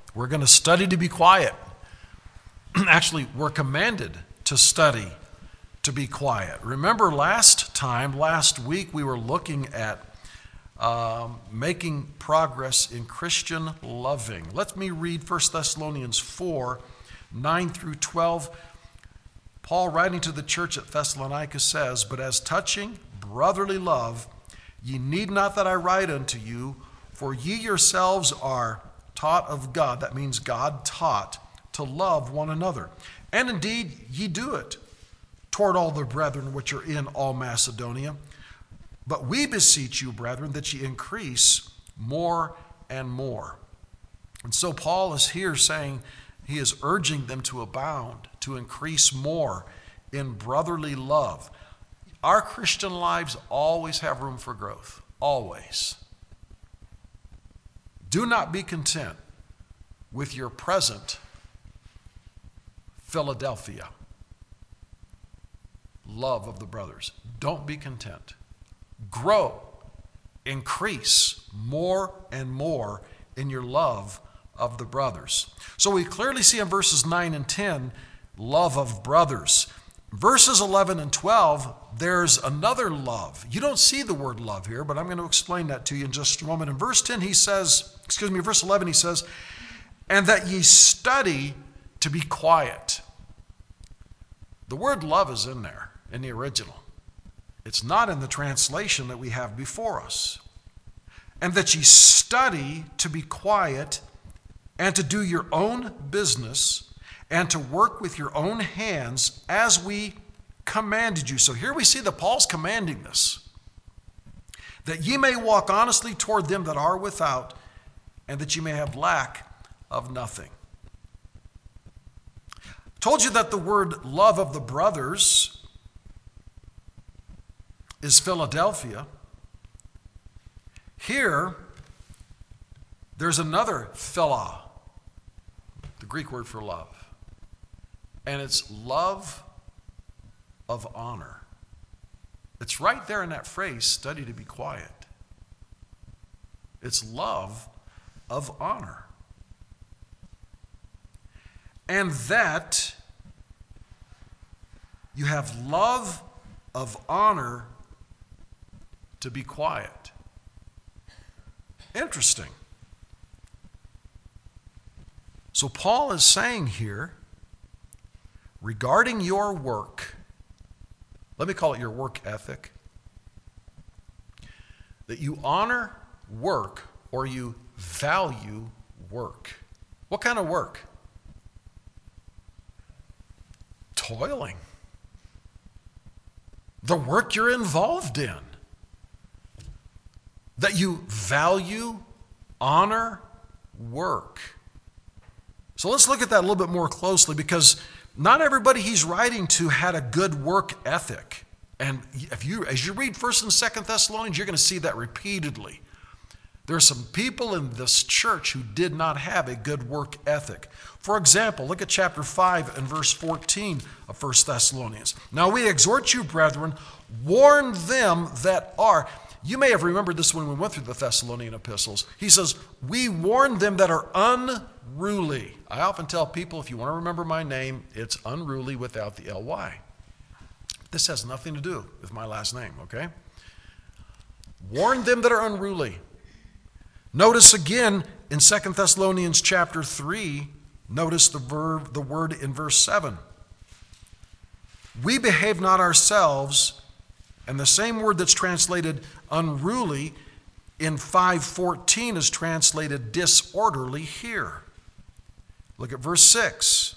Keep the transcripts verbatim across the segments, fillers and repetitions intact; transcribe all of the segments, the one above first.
We're going to study to be quiet. Actually, we're commanded to study to be quiet. Remember last time, last week, we were looking at um, making progress in Christian loving. Let me read First Thessalonians four, nine through twelve. Paul, writing to the church at Thessalonica, says, "But as touching brotherly love, ye need not that I write unto you, for ye yourselves are taught of God," that means God taught, "to love one another. And indeed ye do it toward all the brethren which are in all Macedonia. But we beseech you, brethren, that ye increase more and more." And so Paul is here saying he is urging them to abound, to increase more in brotherly love. Our Christian lives always have room for growth, always. Do not be content with your present Philadelphia love of the brothers. Don't be content. Grow, increase more and more in your love of the brothers. So we clearly see in verses nine and ten, love of brothers. Verses eleven and twelve, there's another love. You don't see the word love here, but I'm going to explain that to you in just a moment. In verse ten, he says, excuse me, verse eleven, he says, "And that ye study to be quiet." The word love is in there, in the original. It's not in the translation that we have before us. "And that ye study to be quiet and to do your own business and to work with your own hands as we commanded you." So here we see that Paul's commanding this. "That ye may walk honestly toward them that are without, and that ye may have lack of nothing." Told you that the word love of the brothers is Philadelphia. Here, there's another phila, the Greek word for love. And it's love of honor. It's right there in that phrase, "study to be quiet." It's love of honor. "And that you have love of honor to be quiet." Interesting. So Paul is saying here, regarding your work, let me call it your work ethic, that you honor work or you value work. What kind of work? Toiling. The work you're involved in. That you value, honor work. So let's look at that a little bit more closely, because not everybody he's writing to had a good work ethic. And if you, as you read First and Second Thessalonians, you're going to see that repeatedly. There are some people in this church who did not have a good work ethic. For example, look at chapter five and verse fourteen of First Thessalonians. "Now we exhort you, brethren, warn them that are..." You may have remembered this when we went through the Thessalonian epistles. He says, "We warn them that are unruly." I often tell people, if you want to remember my name, it's unruly without the L Y. This has nothing to do with my last name, okay? Warn them that are unruly. Notice again in Second Thessalonians chapter three, notice the verb, the word in verse seven. "We behave not ourselves," and the same word that's translated unruly in five fourteen is translated disorderly here. Look at verse six.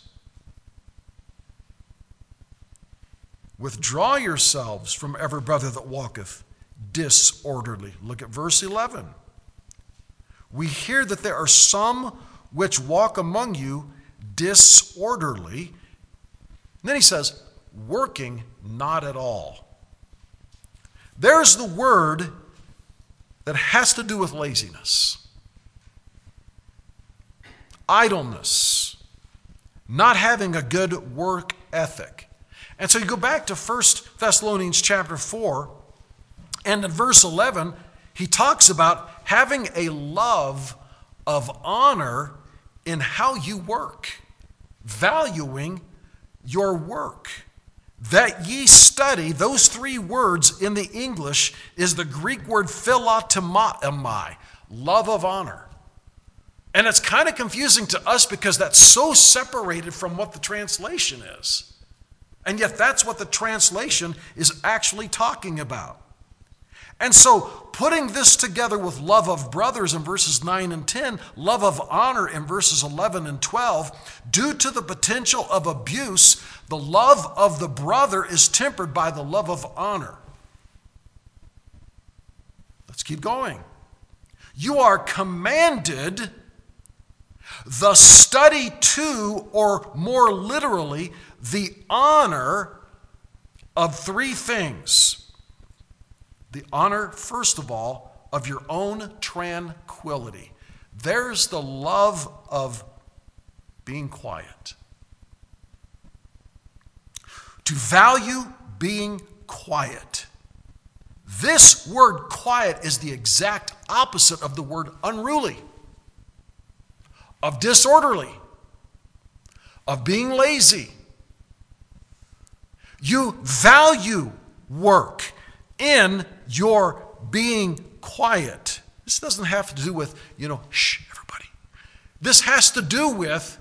"Withdraw yourselves from every brother that walketh disorderly." Look at verse eleven. "We hear that there are some which walk among you disorderly." And then he says, "working not at all." There's the word that has to do with laziness, idleness, not having a good work ethic. And so you go back to First Thessalonians chapter four, and in verse eleven, he talks about having a love of honor in how you work, valuing your work. That ye study, those three words in the English is the Greek word philotimai, love of honor. And it's kind of confusing to us because that's so separated from what the translation is. And yet that's what the translation is actually talking about. And so putting this together with love of brothers in verses nine and ten, love of honor in verses eleven and twelve, due to the potential of abuse, the love of the brother is tempered by the love of honor. Let's keep going. You are commanded the study to, or more literally, the honor of three things. The honor, first of all, of your own tranquility. There's the love of being quiet. To value being quiet. This word quiet is the exact opposite of the word unruly, of disorderly, of being lazy. You value work in your being quiet. This doesn't have to do with, you know, shh, everybody. This has to do with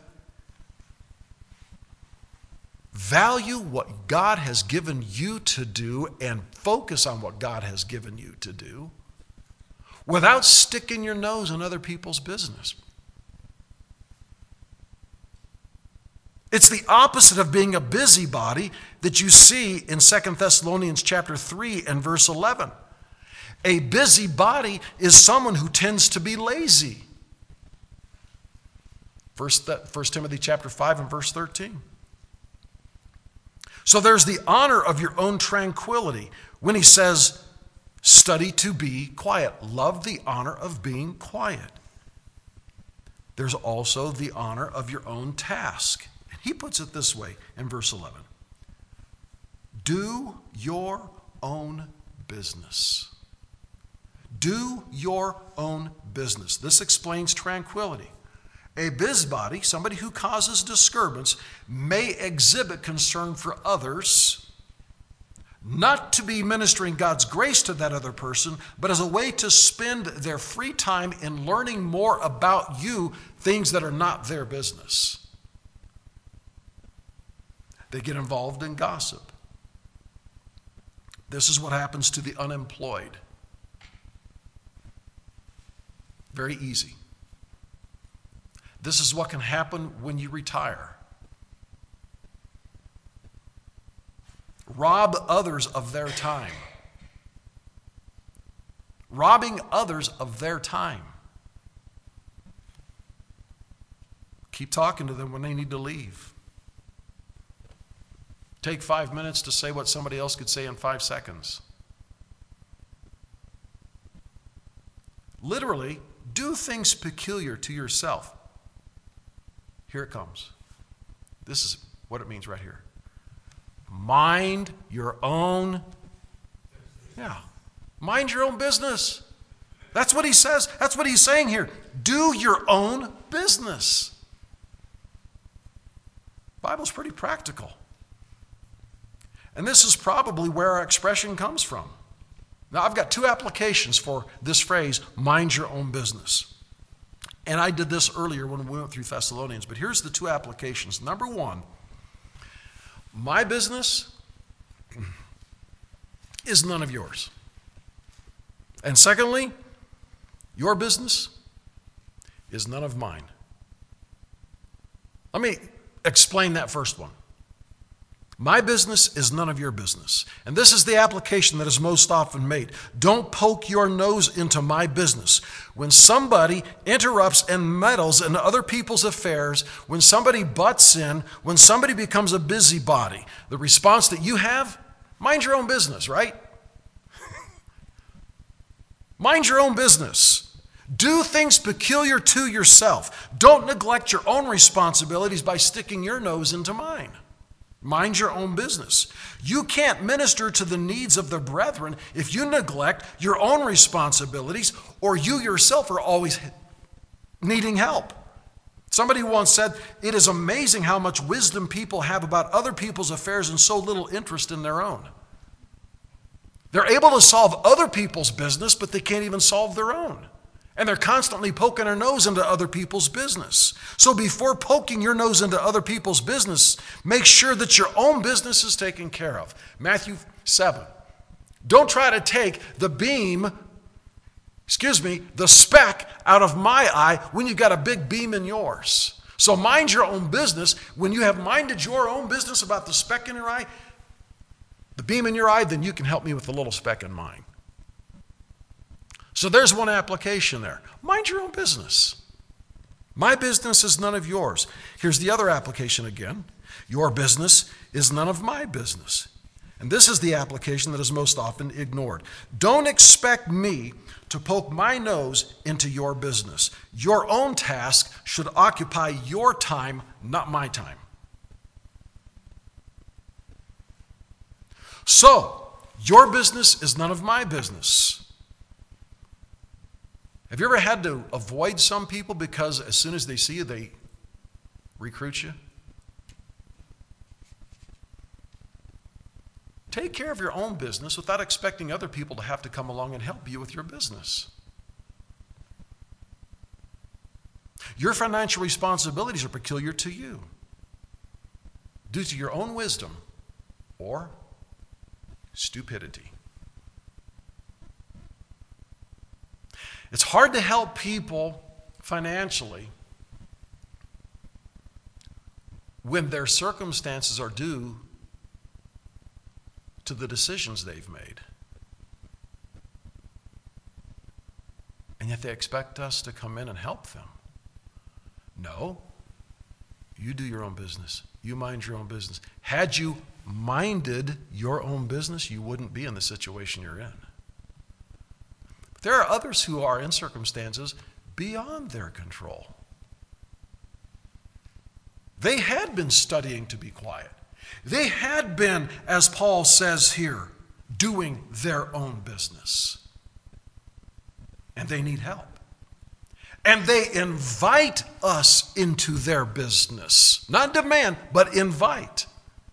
value what God has given you to do and focus on what God has given you to do without sticking your nose in other people's business. It's the opposite of being a busybody that you see in Second Thessalonians chapter three and verse eleven. A busybody is someone who tends to be lazy. First, First Timothy chapter five and verse thirteen. So there's the honor of your own tranquility when he says, study to be quiet. Love the honor of being quiet. There's also the honor of your own task. He puts it this way in verse eleven. Do your own business. Do your own business. This explains tranquility. A busybody, somebody who causes disturbance, may exhibit concern for others, not to be ministering God's grace to that other person, but as a way to spend their free time in learning more about you, things that are not their business. They get involved in gossip. This is what happens to the unemployed. Very easy. This is what can happen when you retire. Rob others of their time. Robbing others of their time. Keep talking to them when they need to leave. Take five minutes to say what somebody else could say in five seconds. Literally, do things peculiar to yourself. Here it comes. This is what it means right here. Mind your own, yeah, mind your own business. That's what he says. That's what he's saying here. Do your own business. The Bible's pretty practical. And this is probably where our expression comes from. Now, I've got two applications for this phrase, mind your own business. And I did this earlier when we went through Thessalonians, but here's the two applications. Number one, my business is none of yours. And secondly, your business is none of mine. Let me explain that first one. My business is none of your business. And this is the application that is most often made. Don't poke your nose into my business. When somebody interrupts and meddles in other people's affairs, when somebody butts in, when somebody becomes a busybody, the response that you have, mind your own business, right? Mind your own business. Do things peculiar to yourself. Don't neglect your own responsibilities by sticking your nose into mine. Mind your own business. You can't minister to the needs of the brethren if you neglect your own responsibilities or you yourself are always needing help. Somebody once said, it is amazing how much wisdom people have about other people's affairs and so little interest in their own. They're able to solve other people's business, but they can't even solve their own. And they're constantly poking their nose into other people's business. So before poking your nose into other people's business, make sure that your own business is taken care of. Matthew seven. Don't try to take the beam, excuse me, the speck out of my eye when you've got a big beam in yours. So mind your own business. When you have minded your own business about the speck in your eye, the beam in your eye, then you can help me with the little speck in mine. So there's one application there. Mind your own business. My business is none of yours. Here's the other application again. Your business is none of my business. And this is the application that is most often ignored. Don't expect me to poke my nose into your business. Your own task should occupy your time, not my time. So, your business is none of my business. Have you ever had to avoid some people because as soon as they see you, they recruit you? Take care of your own business without expecting other people to have to come along and help you with your business. Your financial responsibilities are peculiar to you, due to your own wisdom or stupidity. It's hard to help people financially when their circumstances are due to the decisions they've made. And yet they expect us to come in and help them. No, you do your own business. You mind your own business. Had you minded your own business, you wouldn't be in the situation you're in. There are others who are in circumstances beyond their control. They had been studying to be quiet. They had been, as Paul says here, doing their own business. And they need help. And they invite us into their business. Not demand, but invite.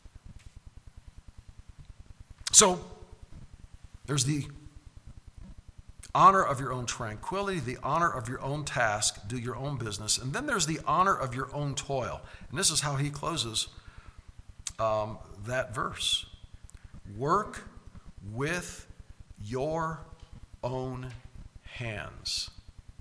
So, there's the honor of your own tranquility, the honor of your own task, do your own business. And then there's the honor of your own toil. And this is how he closes um, that verse. Work with your own hands.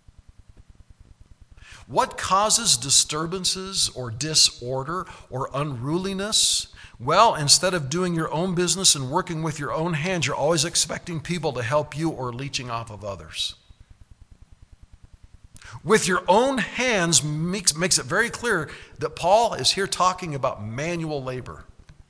What causes disturbances or disorder or unruliness? Well, instead of doing your own business and working with your own hands, you're always expecting people to help you or leeching off of others. With your own hands makes, makes it very clear that Paul is here talking about manual labor.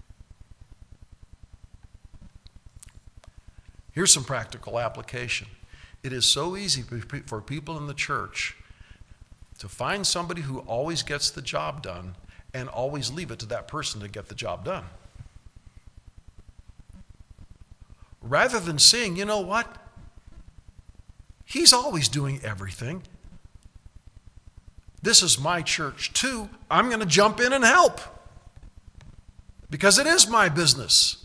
Here's some practical application. It is so easy for people in the church to find somebody who always gets the job done and always leave it to that person to get the job done. Rather than saying, you know what? He's always doing everything. This is my church too. I'm going to jump in and help because it is my business.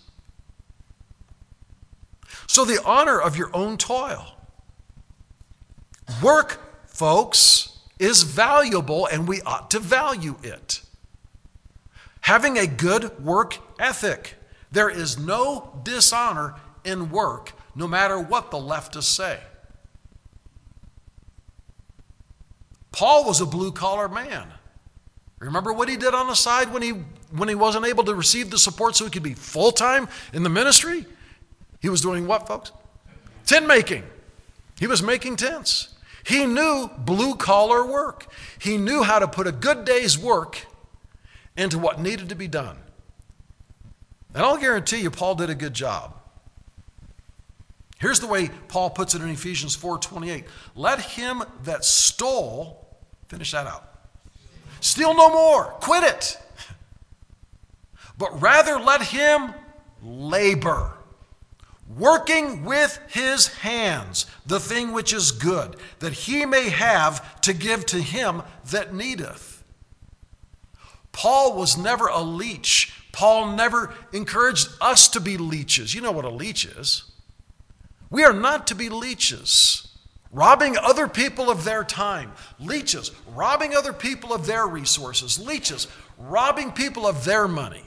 So the honor of your own toil. Work, folks, is valuable and we ought to value it. Having a good work ethic. There is no dishonor in work, no matter what the leftists say. Paul was a blue-collar man. Remember what he did on the side when he, when he wasn't able to receive the support so he could be full-time in the ministry? He was doing what, folks? Tent making. He was making tents. He knew blue-collar work. He knew how to put a good day's work into what needed to be done. And I'll guarantee you Paul did a good job. Here's the way Paul puts it in Ephesians four twenty-eight. Let him that stole, finish that out. Steal no more. Quit it. But rather let him labor, working with his hands the thing which is good, that he may have to give to him that needeth. Paul was never a leech. Paul never encouraged us to be leeches. You know what a leech is. We are not to be leeches, robbing other people of their time. Leeches, robbing other people of their resources. Leeches, robbing people of their money.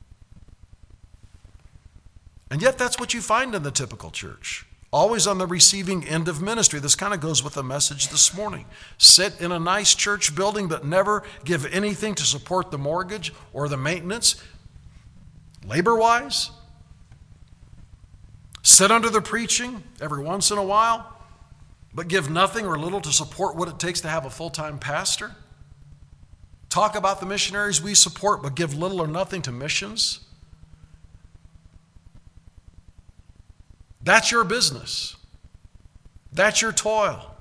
And yet that's what you find in the typical church. Always on the receiving end of ministry. This kind of goes with the message this morning. Sit in a nice church building but never give anything to support the mortgage or the maintenance, labor-wise. Sit under the preaching every once in a while, but give nothing or little to support what it takes to have a full-time pastor. Talk about the missionaries we support, but give little or nothing to missions. That's your business. That's your toil.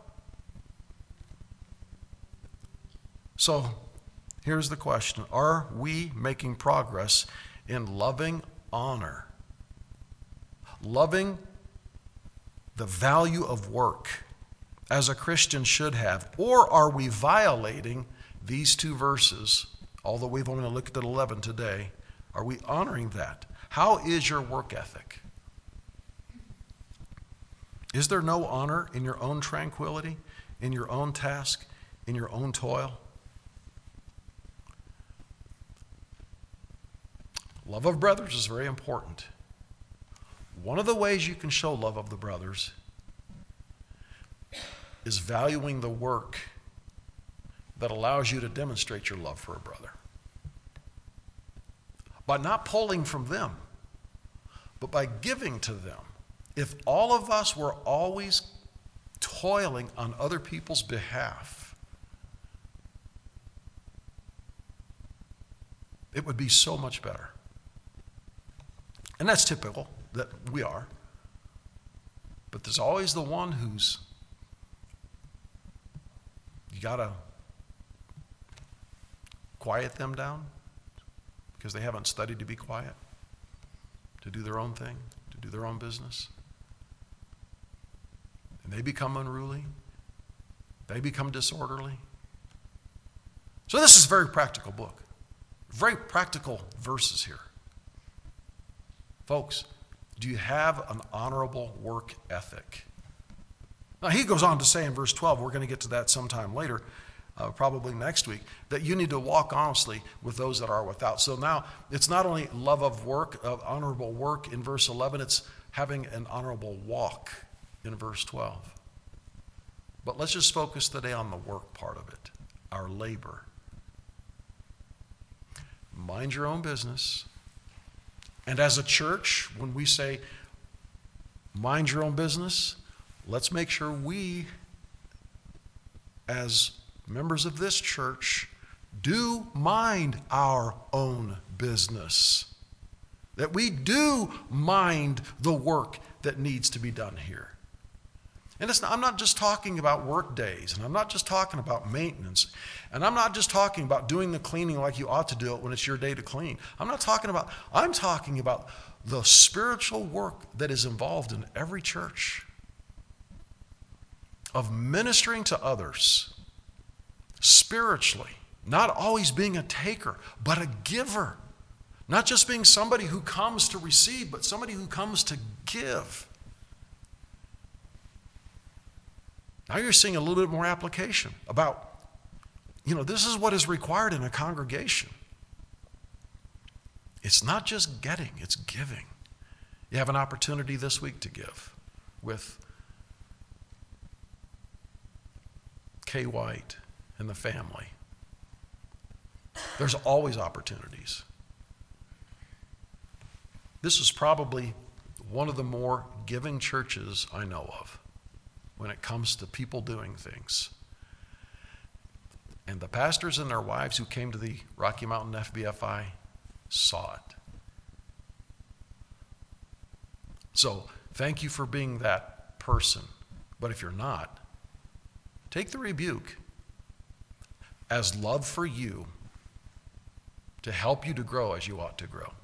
So here's the question. Are we making progress in loving honor? Loving the value of work as a Christian should have? Or are we violating these two verses, although we've only looked at eleven today? Are we honoring that? How is your work ethic? Is there no honor in your own tranquility, in your own task, in your own toil? Love of brothers is very important. One of the ways you can show love of the brothers is valuing the work that allows you to demonstrate your love for a brother. By not pulling from them, but by giving to them. If all of us were always toiling on other people's behalf, it would be so much better. And that's typical that we are. But there's always the one who's, you got to quiet them down because they haven't studied to be quiet, to do their own thing, to do their own business. And they become unruly. They become disorderly. So this is a very practical book. Very practical verses here. Folks, do you have an honorable work ethic? Now he goes on to say in verse twelve, we're going to get to that sometime later, uh, probably next week, that you need to walk honestly with those that are without. So now it's not only love of work, of honorable work in verse eleven, it's having an honorable walk in verse twelve. But let's just focus today on the work part of it, our labor. Mind your own business. And as a church, when we say mind your own business, let's make sure we, as members of this church, do mind our own business. That we do mind the work that needs to be done here. And it's not, I'm not just talking about work days, and I'm not just talking about maintenance, and I'm not just talking about doing the cleaning like you ought to do it when it's your day to clean. I'm not talking about, I'm talking about the spiritual work that is involved in every church of ministering to others spiritually, not always being a taker, but a giver. Not just being somebody who comes to receive, but somebody who comes to give. Now you're seeing a little bit more application about, you know, this is what is required in a congregation. It's not just getting, it's giving. You have an opportunity this week to give with Kay White and the family. There's always opportunities. This is probably one of the more giving churches I know of when it comes to people doing things. And the pastors and their wives who came to the Rocky Mountain F B F I saw it. So thank you for being that person. But if you're not, take the rebuke as love for you to help you to grow as you ought to grow.